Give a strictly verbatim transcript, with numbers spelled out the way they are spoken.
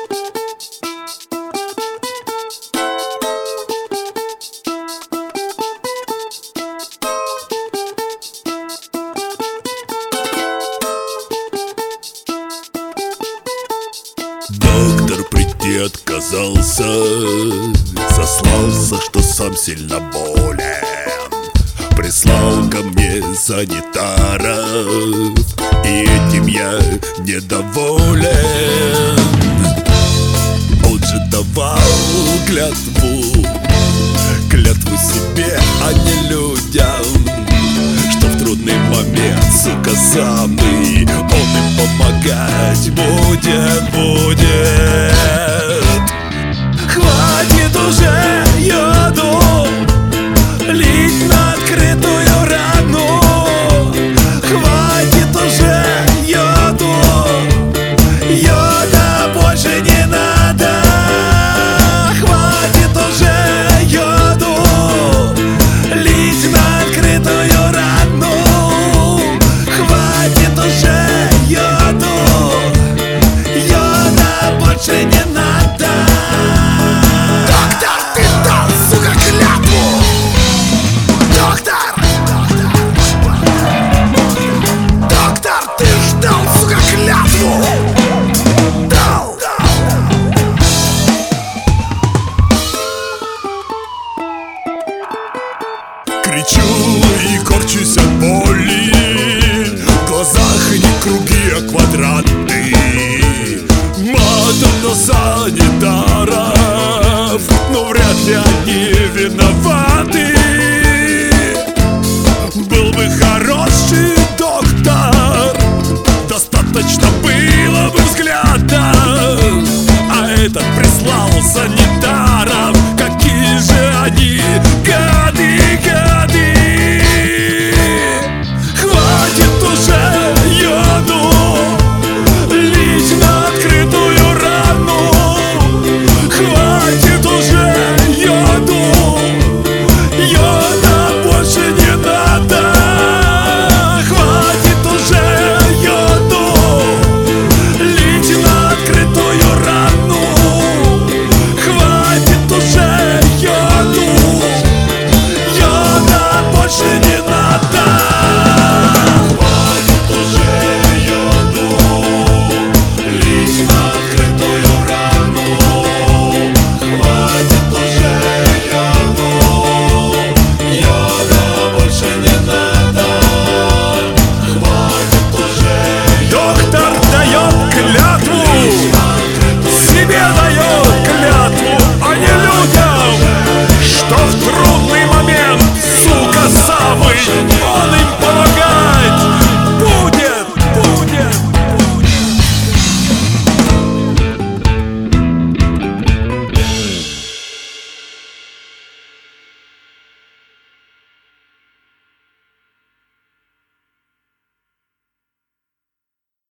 Доктор прийти отказался, сослался, что сам сильно болен. Прислал ко мне санитаров, и этим я недоволен. Он же давал клятву, клятву себе, а не людям, что в трудный момент, сука, самый он им помогать будет, будет. Хватит уже йоду лить на открытую рану. Хватит уже йоду, йода больше не надо. Хватит уже йоду лить на открытую рану. Хватит уже йоду, йода больше не надо. Доктор, ты дал, сука, клятву! Доктор! Доктор, ты ждал, сука, клятву! Дал! Кричу и корчусь от боли, в глазах не круги, а квадраты. Матом на санитаров, но вряд ли они виноваты. Был бы хороший доктор, достаточно было бы взгляда, а этот прислал санитаров.